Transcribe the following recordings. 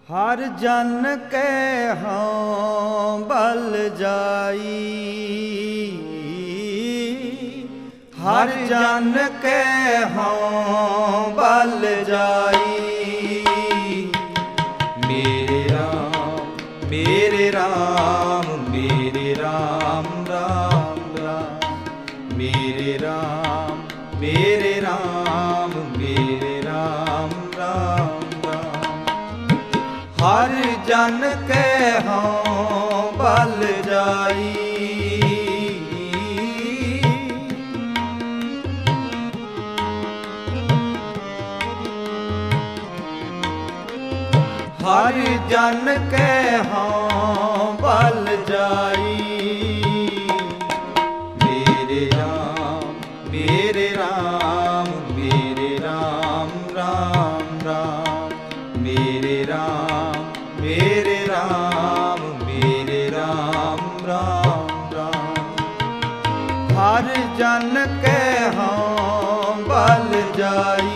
हर जन के हाँ बल जाई, हर जन के हाँ बल जाई। मेरे राम मेरे राम मेरे राम राम राम, मेरे राम मेरे राम मेरे राम राम राम। हर जन के हाँ बल जाई, हर जन के हाँ बल जाई। मेरे राम मेरे राम मेरे राम राम राम, मेरे राम मेरे राम मेरे राम राम राम। हर जन के हाँ बल जाई,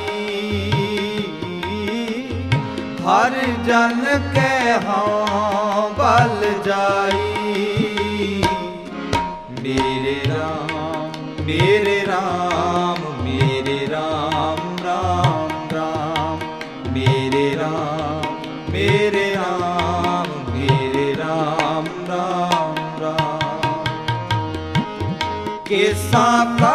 हर जन के हाँ बल जाई। मेरे राम मेरे राम मेरे राम राम राम, मेरे राम मेरे राम मेरे राम राम राम। केसां का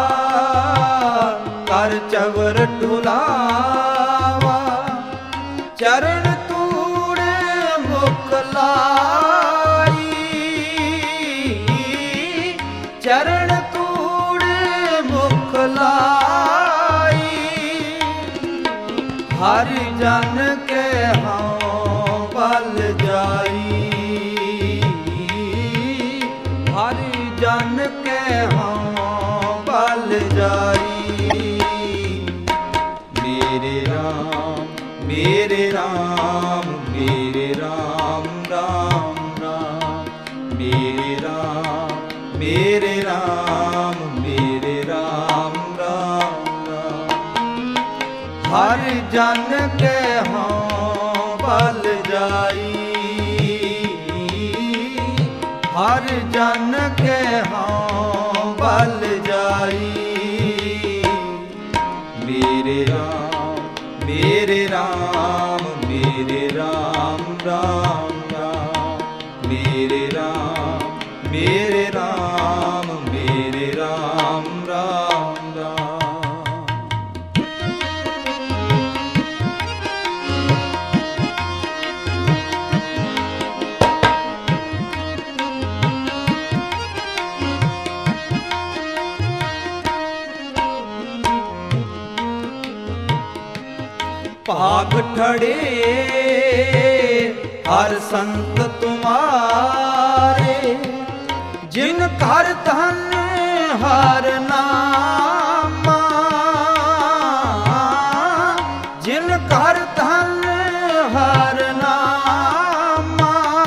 कर चवर ढुलावा, चरण तूड़े मुख लाई, चरण तूड़े मुख लाई। हर जन के हाँ बल जाई, हर जन के हाँ बल जाई। मेरे राम मेरे राम मेरे राम राम राम, मेरे राम मेरे राम मेरे राम राम राम। हर जन के हाँ बल जाई, हर जन के हाँ बल जाई। मेरे राम मेरे राम मेरे राम राम राम, मेरे राम मेरे राम मेरे राम राम राम। भाग ठड़े हर संत तुम्हारे, जिन कर धन हर नामा, जिन कर धन हर नामा।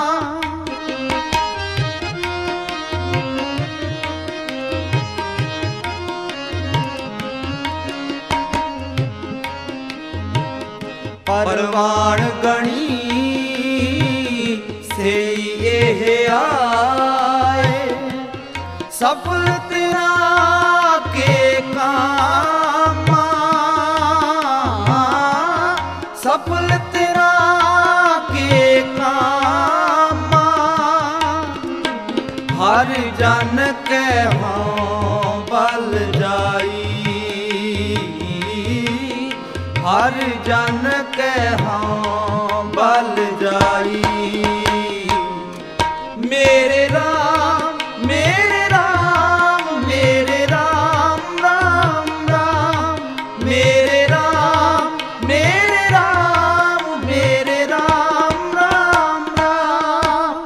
परवान गणी से ये आए, सफल तेरा के कामा, सफल तेरा के कामा। हर जन के हाँ बल जाई, हर जन के हाँ बल जाई। मेरे राम मेरे राम मेरे राम राम राम, मेरे राम मेरे राम मेरे राम राम राम।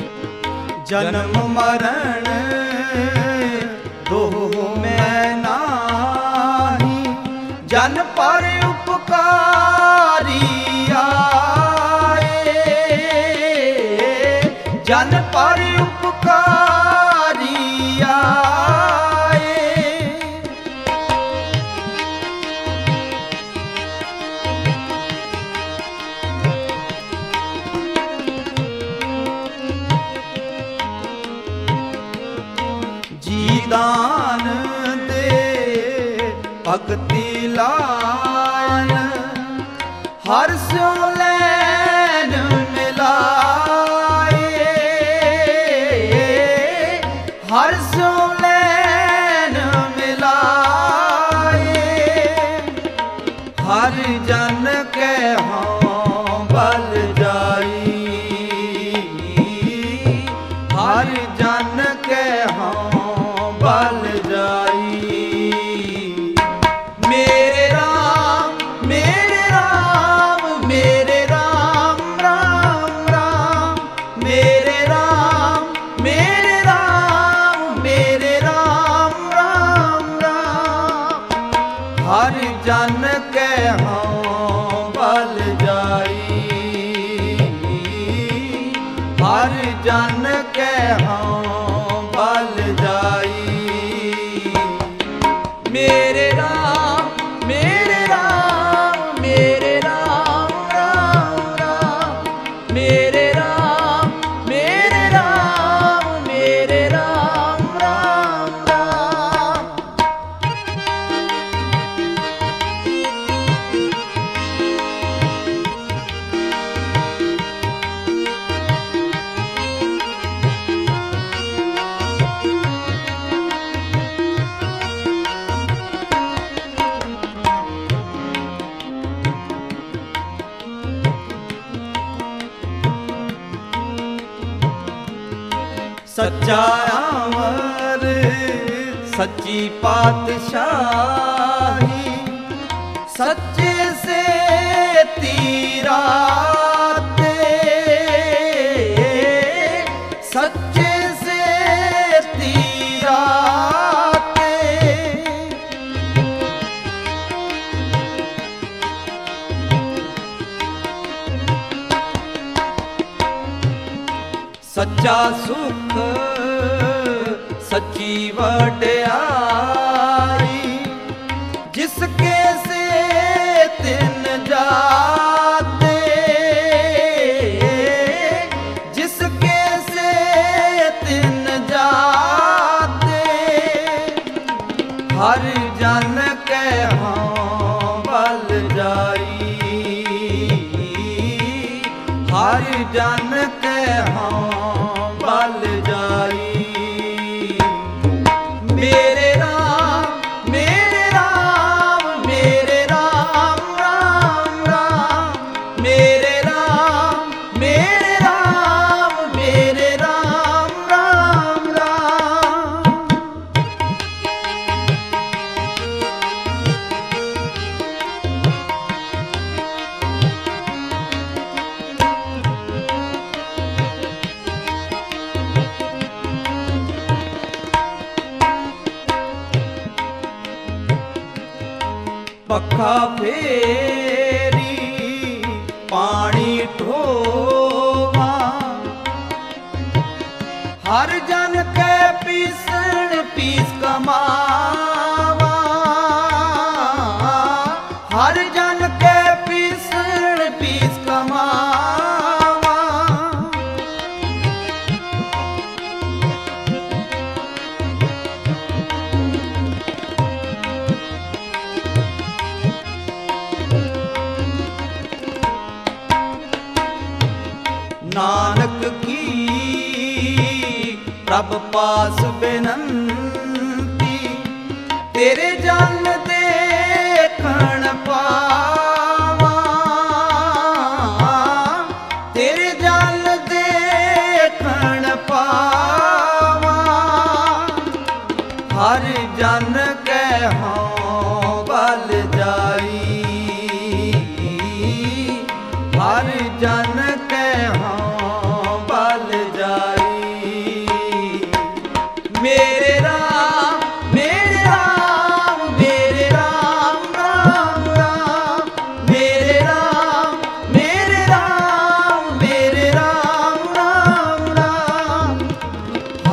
जन्म मरण दोह में ना जन पर उपकारी आए, जन पर उपकारी आए। जी दान दे भगति लायन, हर स्यों लैन मिलाए, हर स्यों लैन मिलाए। हर जन के हाँ बल जाई, हर जन के हाँ बल जाई। मेरे राम मेरे राम राम राम, मेरे राम मेरे राम राम राम। हर जन के हाँ बल जाई, हर जन के हाँ बल जाई। मेरे राम राम राम, मेरे राम राम राम। सच्चा अमर सच्ची पातशाही, सच्चे से तीराते, सच्चे से तीराते। सच्चा सुख सच्ची वड्याई, जिसके से तिन जाते, जिसके से तिन जाते। हर जन के हाँ बल जाई, हर जन के हाँ बल जाई। मेरे राम राम राम, मेरे राम राम राम। पखा फेरी पानी ढोवा, हर जन के पीसण पीस कमावा, हर जन के पीसण पीस कमावा। नानक की प्रभ पास बिनंती, तेरे जन देखण पावा, तेरे जन देखण पावा। हर जन के हाँ बल जाई, हर जन के हाँ बल जाई। मेरे राम राम राम,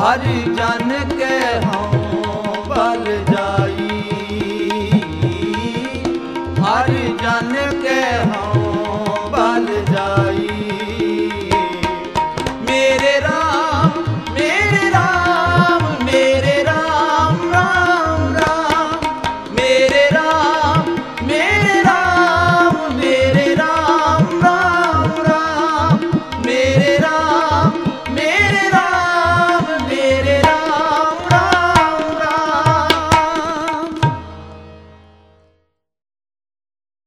हरि जन के हों बल